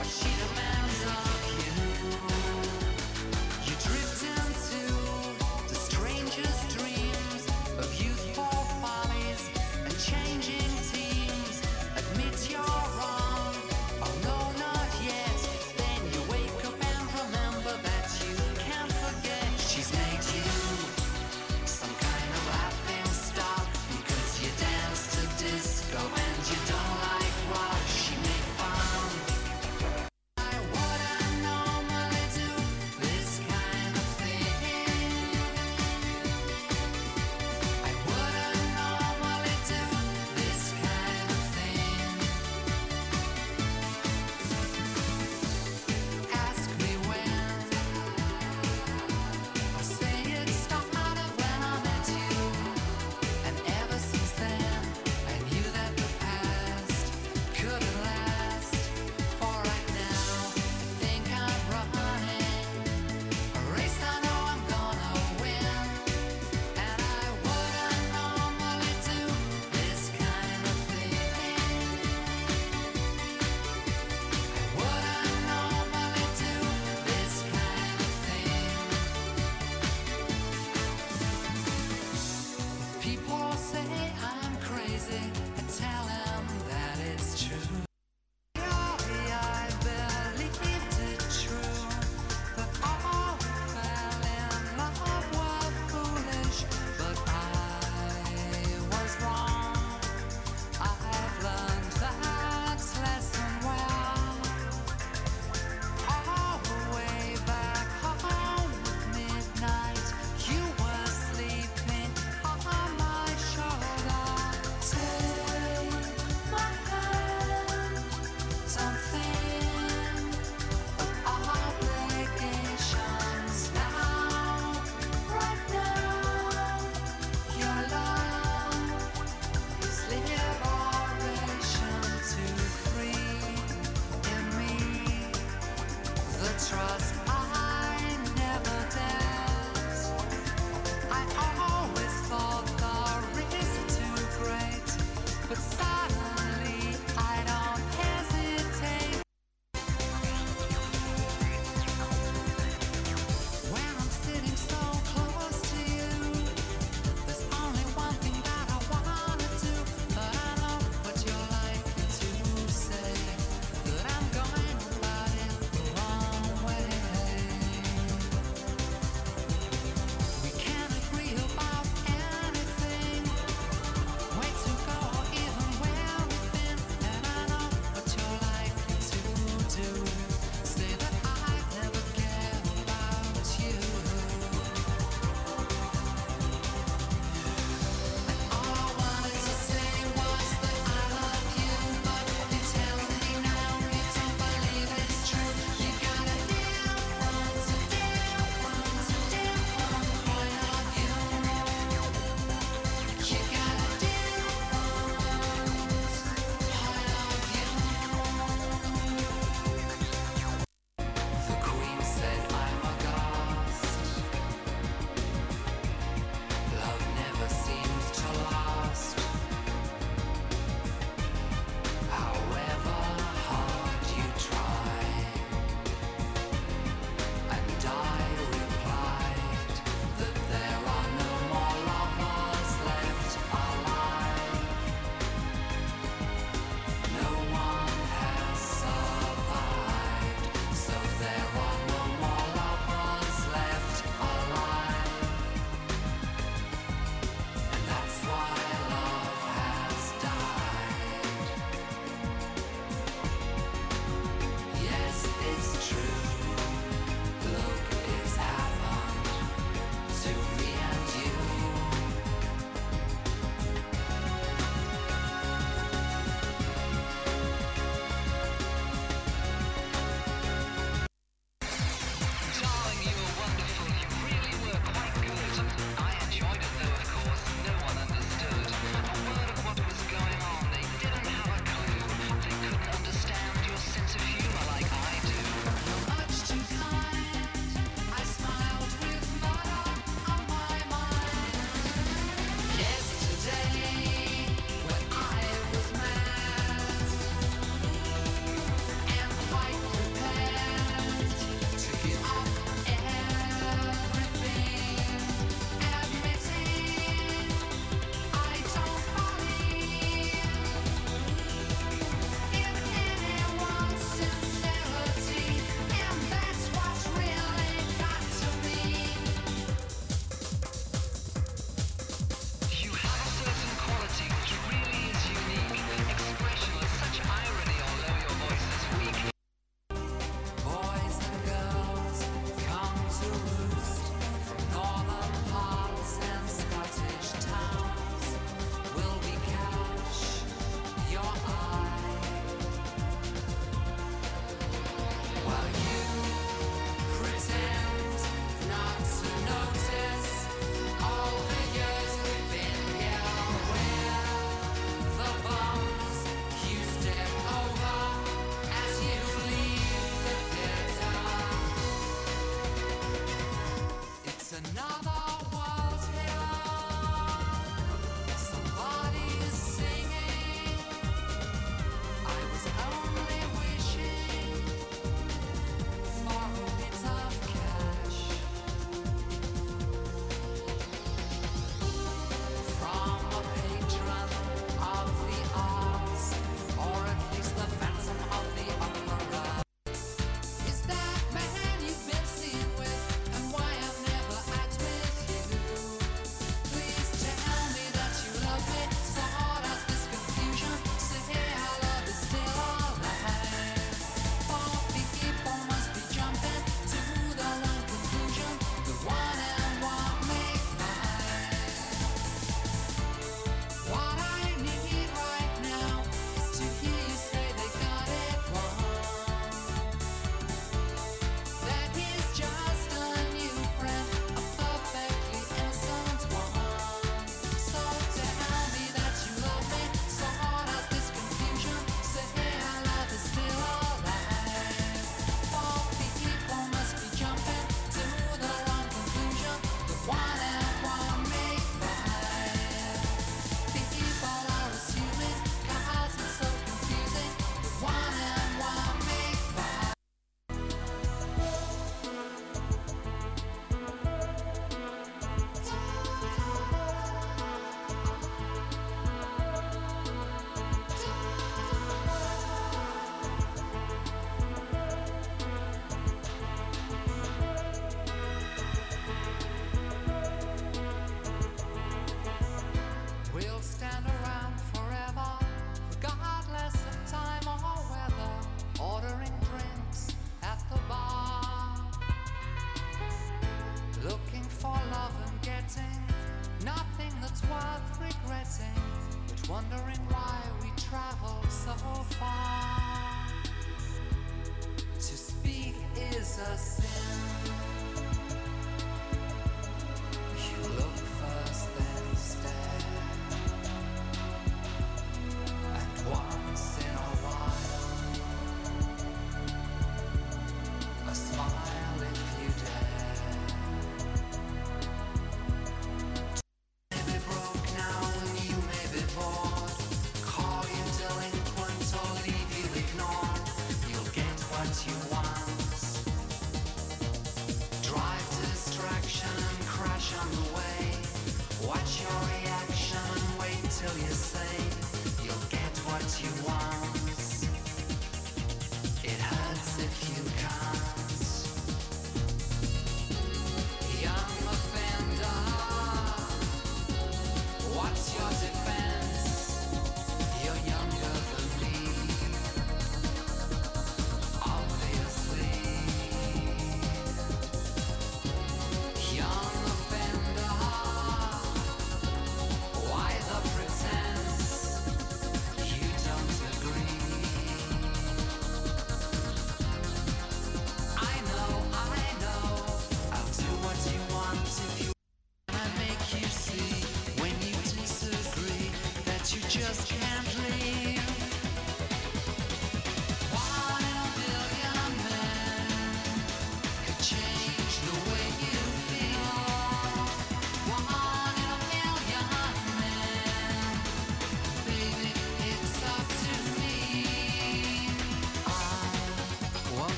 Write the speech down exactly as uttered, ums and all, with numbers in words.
what she demands of you. You drift into the strangest dreams of youthful follies and changing teams. Admit you're wrong, oh no, not yet. Then you wake up and remember that you can't forget. She's made you some kind of laughing stock because you dance to disco and you don't like rock. She made fun. I wouldn't normally do this kind of thing. I wouldn't normally do this kind of thing. Ask me when. I'll say it started when I met you. And ever since then, I knew that the past couldn't last. For right now, I think I'm running a race I know I'm gonna win. And I wouldn't normally do this kind of thing. I wouldn't normally do this kind of thing. People say I'm crazy, I tell them that it's true. I believed it true, that all who fell in love were foolish, but I was wrong. I've learned that lesson well. All the way back home at midnight, you were sleeping on my shoulder. Take my hand, don't think of obligations now. Right now, your love is liberation to free in me the trust